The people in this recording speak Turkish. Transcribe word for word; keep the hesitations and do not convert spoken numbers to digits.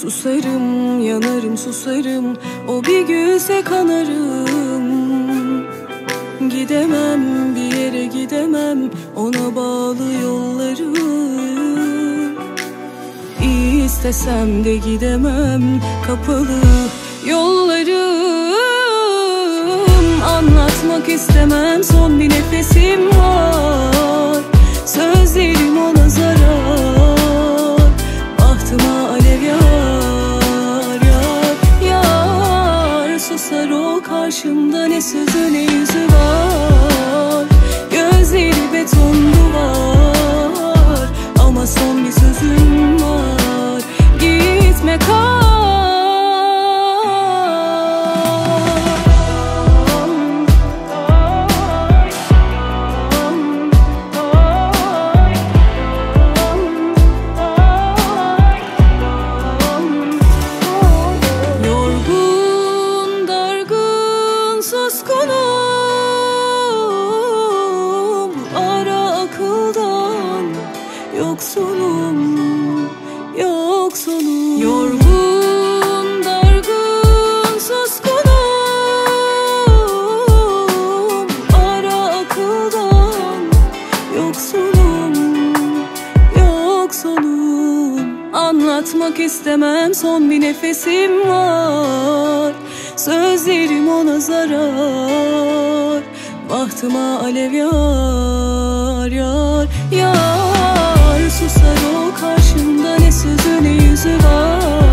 Susarım, yanarım, susarım, o bir gülse kanarım. Gidemem, bir yere gidemem, ona bağlı yollarım. İstesem de gidemem, kapalı yollarım. Anlatmak istemem, son bir nefesim var. Sözlerim ona zarar, bahtıma alev yar, yar, yar. Susar o karşımda, ne sözü ne yüzü var. Gözleri beton duvar, ama son bir sözüm var. Gitme kal. Suskunum, ara akıldan, yoksunum, yoksunum. Yorgun, dargın, suskunum, ara akıldan, yoksunum, yoksunum. Anlatmak istemem, son bir nefesim var. Sözlerim ona zarar, bahtıma alev yar, yar, yar. Susar o karşımda, ne sözü ne yüzü var.